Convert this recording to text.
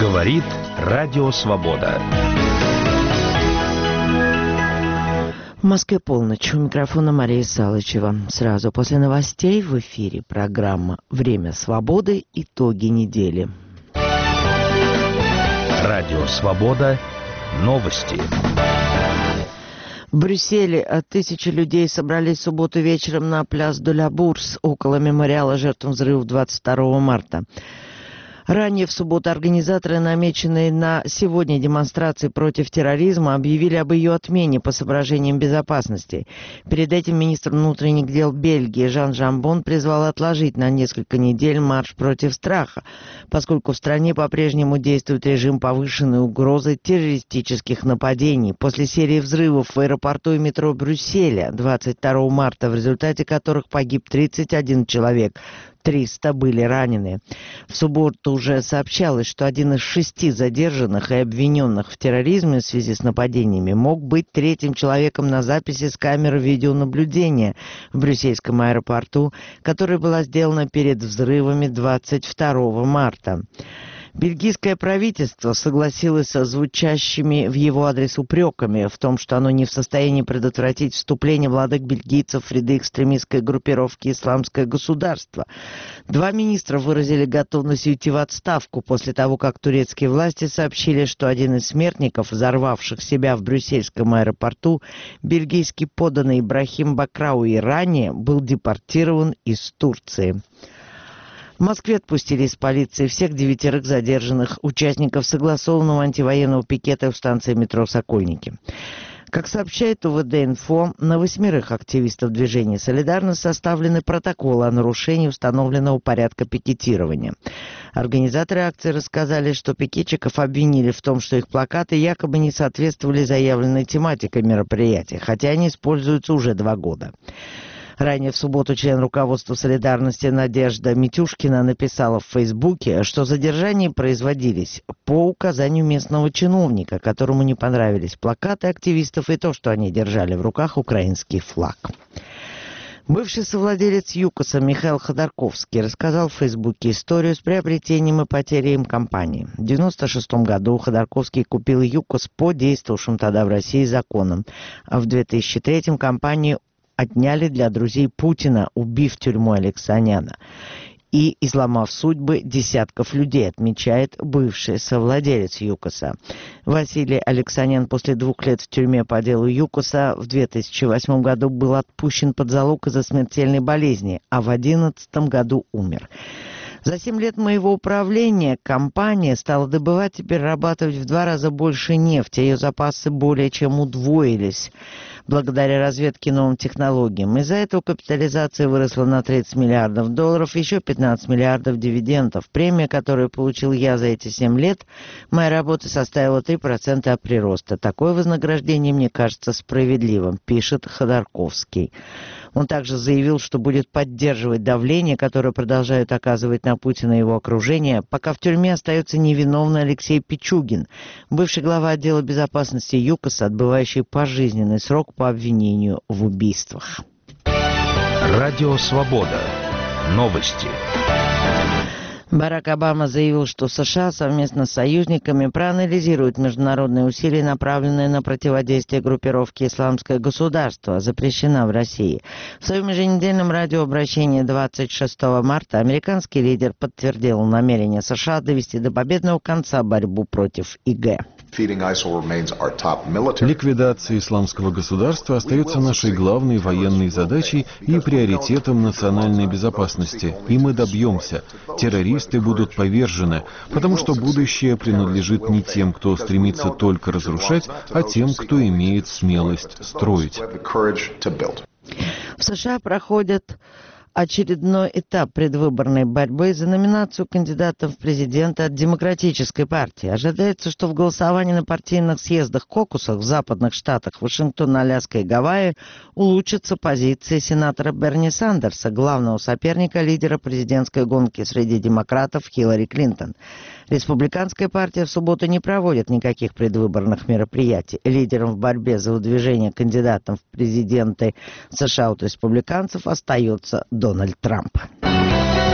Говорит Радио Свобода. В Москве полночь. У микрофона Мария Салычева. Сразу после новостей в эфире программа «Время свободы. Итоги недели». Радио Свобода. Новости. В Брюсселе тысячи людей собрались в субботу вечером на пляс де ла Бурс около мемориала жертвам взрывов 22 марта. Ранее в субботу организаторы, намеченные на сегодня демонстрации против терроризма, объявили об ее отмене по соображениям безопасности. Перед этим министр внутренних дел Бельгии Жан Жамбон призвал отложить на несколько недель марш против страха, поскольку в стране по-прежнему действует режим повышенной угрозы террористических нападений после серии взрывов в аэропорту и метро Брюсселя 22 марта, в результате которых погиб 31 человек. 300 были ранены. В субботу уже сообщалось, что один из 6 задержанных и обвиненных в терроризме в связи с нападениями мог быть третьим человеком на записи с камеры видеонаблюдения в брюссельском аэропорту, которая была сделана перед взрывами 22 марта. Бельгийское правительство согласилось со звучащими в его адрес упреками в том, что оно не в состоянии предотвратить вступление владык бельгийцев в ряды экстремистской группировки «Исламское государство». 2 министра выразили готовность уйти в отставку после того, как турецкие власти сообщили, что один из смертников, взорвавших себя в брюссельском аэропорту, бельгийский подданный Ибрахим Бакрауи, ранее был депортирован из Турции. В Москве отпустили из полиции всех 9 задержанных участников согласованного антивоенного пикета у станции метро «Сокольники». Как сообщает УВД-Инфо, на 8 активистов движения «Солидарность» составлены протоколы о нарушении установленного порядка пикетирования. Организаторы акции рассказали, что пикетчиков обвинили в том, что их плакаты якобы не соответствовали заявленной тематике мероприятия, хотя они используются уже 2 года. Ранее в субботу член руководства «Солидарности» Надежда Митюшкина написала в Фейсбуке, что задержания производились по указанию местного чиновника, которому не понравились плакаты активистов и то, что они держали в руках украинский флаг. Бывший совладелец ЮКОСа Михаил Ходорковский рассказал в Фейсбуке историю с приобретением и потерей им компании. В 1996 году Ходорковский купил ЮКОС по действовавшим тогда в России законам, а в 2003 компанию отняли для друзей Путина, убив в тюрьму Алексаняна и изломав судьбы десятков людей, отмечает бывший совладелец ЮКОСа. Василий Алексанян после 2 лет в тюрьме по делу ЮКОСа в 2008 году был отпущен под залог из-за смертельной болезни, а в 2011 году умер. За 7 лет моего управления компания стала добывать и перерабатывать в 2 раза больше нефти. Ее запасы более чем удвоились благодаря разведке и новым технологиям. Из-за этого капитализация выросла на $30 миллиардов, еще 15 миллиардов дивидендов. Премия, которую получил я за эти 7 лет, моя работа составила 3% от прироста. Такое вознаграждение мне кажется справедливым, пишет Ходорковский. Он также заявил, что будет поддерживать давление, которое продолжают оказывать на Путина и его окружение, пока в тюрьме остается невиновный Алексей Пичугин, бывший глава отдела безопасности ЮКОСа, отбывающий пожизненный срок по обвинению в убийствах. Радио Свобода. Новости. Барак Обама заявил, что США совместно с союзниками проанализируют международные усилия, направленные на противодействие группировке «Исламское государство», запрещена в России. В своем еженедельном радиообращении 26 марта американский лидер подтвердил намерение США довести до победного конца борьбу против ИГ. Ликвидация исламского государства остается нашей главной военной задачей и приоритетом национальной безопасности. И мы добьемся. Террористы будут повержены, потому что будущее принадлежит не тем, кто стремится только разрушать, а тем, кто имеет смелость строить. В США проходят очередной этап предвыборной борьбы за номинацию кандидатов в президенты от Демократической партии. Ожидается, что в голосовании на партийных съездах-кокусах в западных штатах Вашингтон, Аляска и Гавайи улучшатся позиции сенатора Берни Сандерса, главного соперника лидера президентской гонки среди демократов Хиллари Клинтон. Республиканская партия в субботу не проводит никаких предвыборных мероприятий. Лидером в борьбе за выдвижение кандидатов в президенты США от республиканцев остается Дональд Трамп.